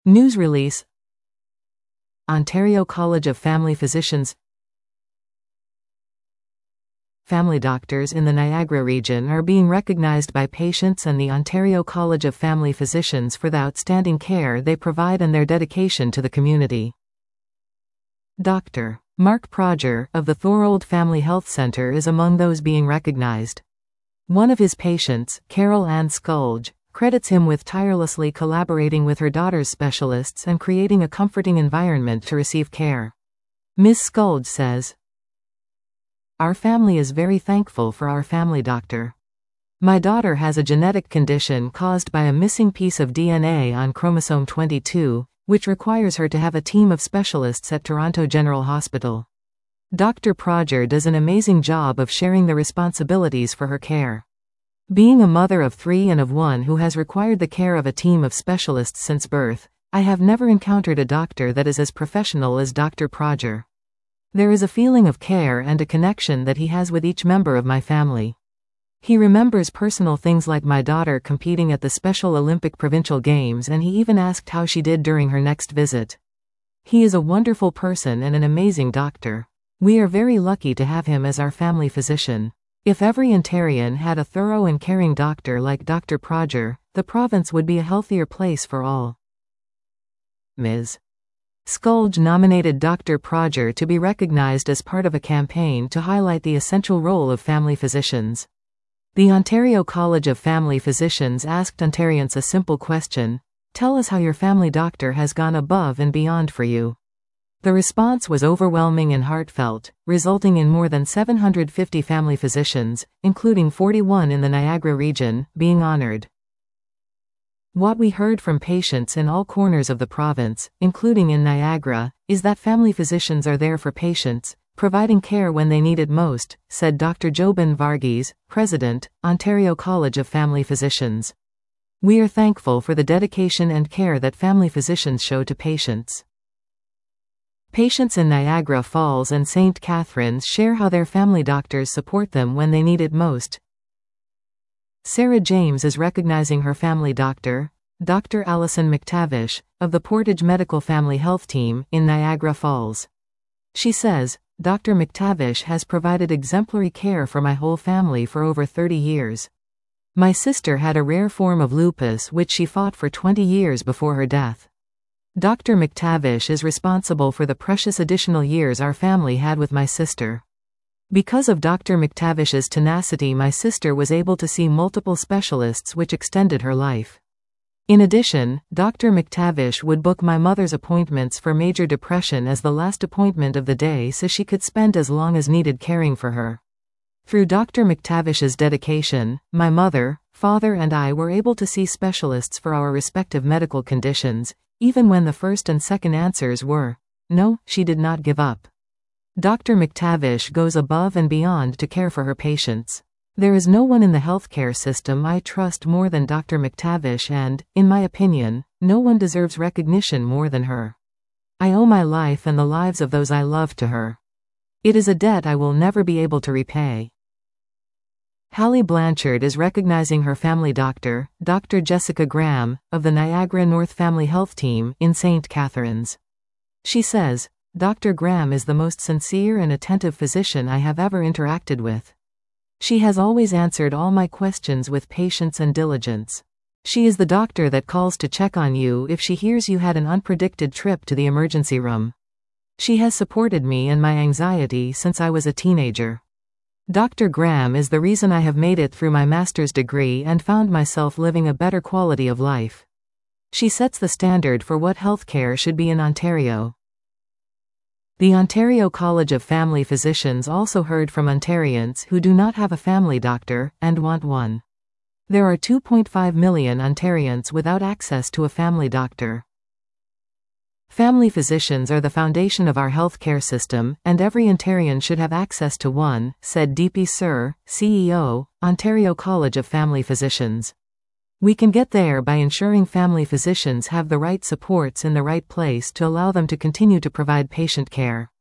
News release. Ontario College of Family Physicians. Family doctors in the Niagara region are being recognized by patients and the Ontario College of Family Physicians for the outstanding care they provide and their dedication to the community. Dr. Mark Proger, of the Thorold Family Health Centre, is among those being recognized. One of his patients, Carol Ann Skulge, credits him with tirelessly collaborating with her daughter's specialists and creating a comforting environment to receive care. Ms. Skulge says, "Our family is very thankful for our family doctor. My daughter has a genetic condition caused by a missing piece of DNA on chromosome 22, which requires her to have a team of specialists at Toronto General Hospital. Dr. Proger does an amazing job of sharing the responsibilities for her care. Being a mother of 3 and of 1 who has required the care of a team of specialists since birth, I have never encountered a doctor that is as professional as Dr. Proger. There is a feeling of care and a connection that he has with each member of my family. He remembers personal things like my daughter competing at the Special Olympic Provincial Games, and he even asked how she did during her next visit. He is a wonderful person and an amazing doctor. We are very lucky to have him as our family physician. If every Ontarian had a thorough and caring doctor like Dr. Proger, the province would be a healthier place for all." Ms. Skulge nominated Dr. Proger to be recognized as part of a campaign to highlight the essential role of family physicians. The Ontario College of Family Physicians asked Ontarians a simple question: "Tell us how your family doctor has gone above and beyond for you." The response was overwhelming and heartfelt, resulting in more than 750 family physicians, including 41 in the Niagara region, being honored. What we heard from patients in all corners of the province, including in Niagara, is that family physicians are there for patients, providing care when they need it most, said Dr. Jobin Varghese, President, Ontario College of Family Physicians. "We are thankful for the dedication and care that family physicians show to patients." Patients in Niagara Falls and St. Catharines share how their family doctors support them when they need it most. Sarah James is recognizing her family doctor, Dr. Alison McTavish, of the Portage Medical Family Health Team, in Niagara Falls. She says, "Dr. McTavish has provided exemplary care for my whole family for over 30 years. My sister had a rare form of lupus which she fought for 20 years before her death. Dr. McTavish is responsible for the precious additional years our family had with my sister. Because of Dr. McTavish's tenacity, my sister was able to see multiple specialists which extended her life. In addition, Dr. McTavish would book my mother's appointments for major depression as the last appointment of the day so she could spend as long as needed caring for her. Through Dr. McTavish's dedication, my mother, father and I were able to see specialists for our respective medical conditions, even when the first and second answers were, no. She did not give up. Dr. McTavish goes above and beyond to care for her patients. There is no one in the healthcare system I trust more than Dr. McTavish, and, in my opinion, no one deserves recognition more than her. I owe my life and the lives of those I love to her. It is a debt I will never be able to repay." Hallie Blanchard is recognizing her family doctor, Dr. Jessica Graham, of the Niagara North Family Health Team, in St. Catharines. She says, "Dr. Graham is the most sincere and attentive physician I have ever interacted with. She has always answered all my questions with patience and diligence. She is the doctor that calls to check on you if she hears you had an unpredicted trip to the emergency room. She has supported me and my anxiety since I was a teenager. Dr. Graham is the reason I have made it through my master's degree and found myself living a better quality of life. She sets the standard for what healthcare should be in Ontario." The Ontario College of Family Physicians also heard from Ontarians who do not have a family doctor, and want one. There are 2.5 million Ontarians without access to a family doctor. "Family physicians are the foundation of our healthcare system, and every Ontarian should have access to one," said Deepi Sur, CEO, Ontario College of Family Physicians. "We can get there by ensuring family physicians have the right supports in the right place to allow them to continue to provide patient care."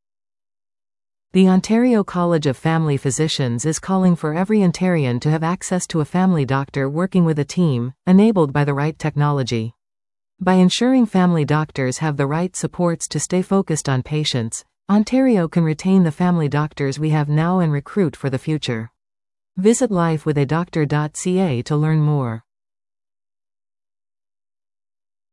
The Ontario College of Family Physicians is calling for every Ontarian to have access to a family doctor working with a team, enabled by the right technology. By ensuring family doctors have the right supports to stay focused on patients, Ontario can retain the family doctors we have now and recruit for the future. Visit lifewithadoctor.ca to learn more.